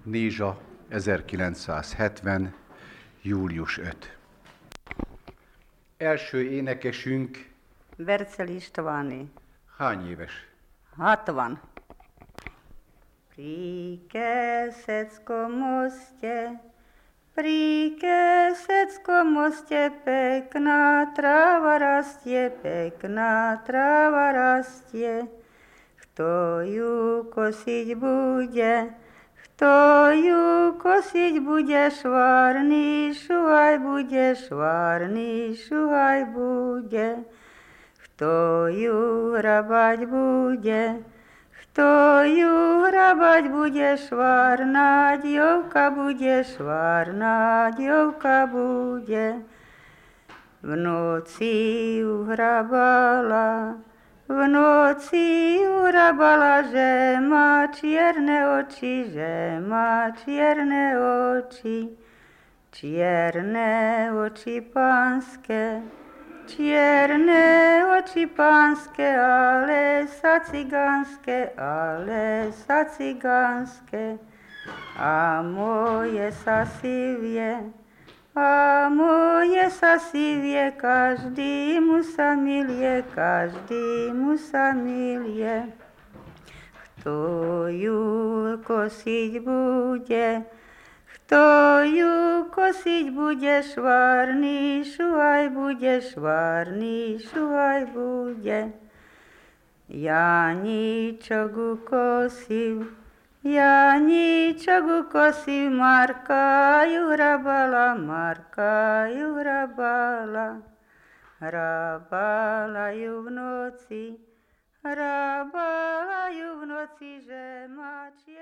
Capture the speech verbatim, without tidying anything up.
Nézsa, ezerkilencszázhetven. július ötödike. Első énekesünk Bercel Istváné. hány éves? hatvan. Pri Keseckom moste, pri Keseckom moste pekná tráva rastie, pekná tráva rastie. Kto ju kosiť bude, kto ju kosiť bude, švárny šuhaj bude, švárny šuhaj bude. Kto ju hrabať bude, kto ju hrabať bude, švárna dievka bude, švárna dievka bude. V noci ju hrabala, v noci ju hrabala, že má čierne oči, že má čierne oči. Čierne oči pánske, čierne oči pánske, ale sa cigánske, ale sa cigánske. A moje sa sivie, a moje sa sivie, každý mu sa milie, každý mu sa milie. Kto ju kosiť bude, kto ju kosiť bude, švárny šuhaj bude, švárny šuhaj bude. Ja ničok ukosiv, ja ničok ukosiv, Marka ju hrabala, Marka ju hrabala. Hrabala ju v noci, hrabala ju v noci, že má či